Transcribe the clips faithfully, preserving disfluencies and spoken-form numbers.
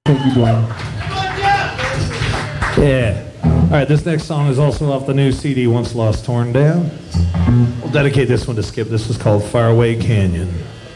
Thank you, Dwayne. Yeah. All right, this next song is also off the new C D, Once Lost, Torn Down. We'll dedicate this one to Skip. This is called Faraway Canyon.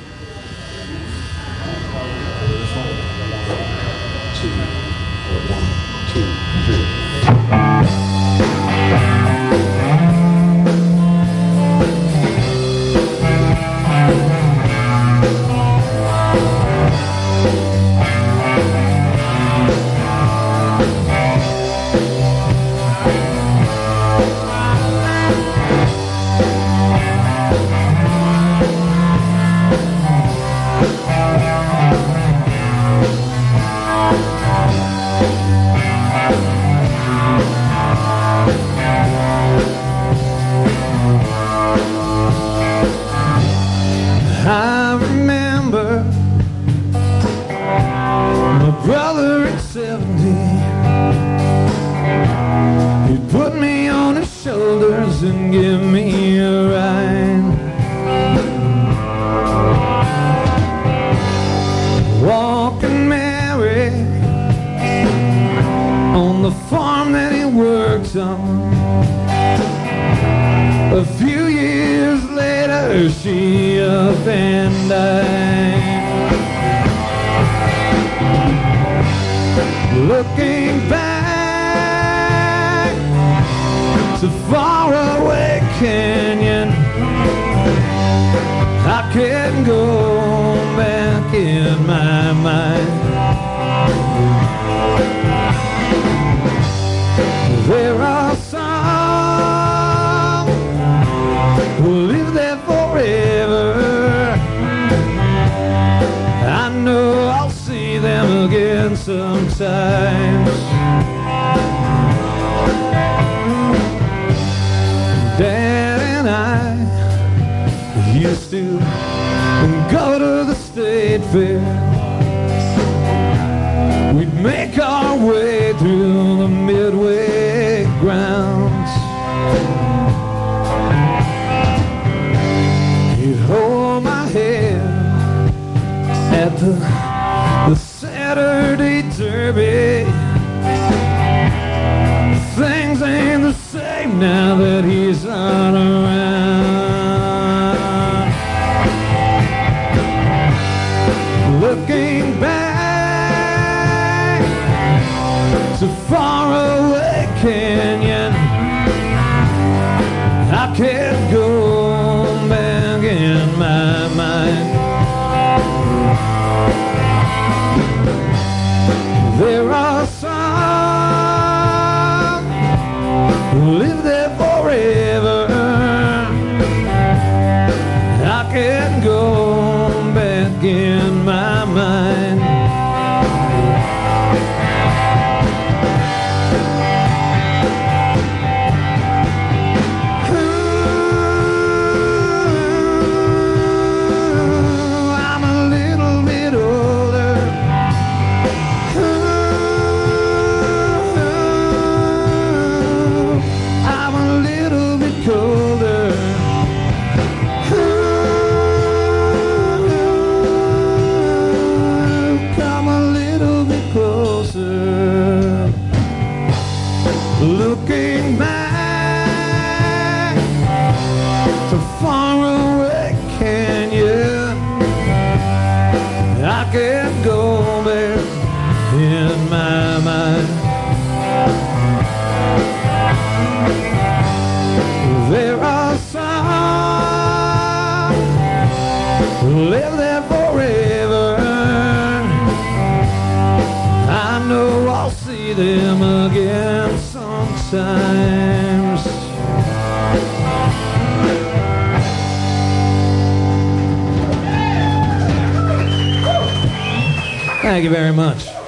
I remember my brother at seventy. He'd put me on his shoulders and give me a ride. Walking Mary on the farm that he worked on. A few years later, she up and died. Looking back to Faraway Canyon, I can't go back in my mind. There are some who live there forever. I know I'll see them again sometimes. Dad and I used to go to the state fair. We'd make our way through the Midway grounds. He'd hold my hand at the, the Saturday Derby. Things ain't the same now that he's not around. Looking back to Faraway Canyon, I can't go back in my mind. There are some who live there forever. I can't go back in my mind. Looking back to Faraway Canyon, I can't go back in my mind. There are some who live there forever. I know I'll see them again sometimes. Thank you very much.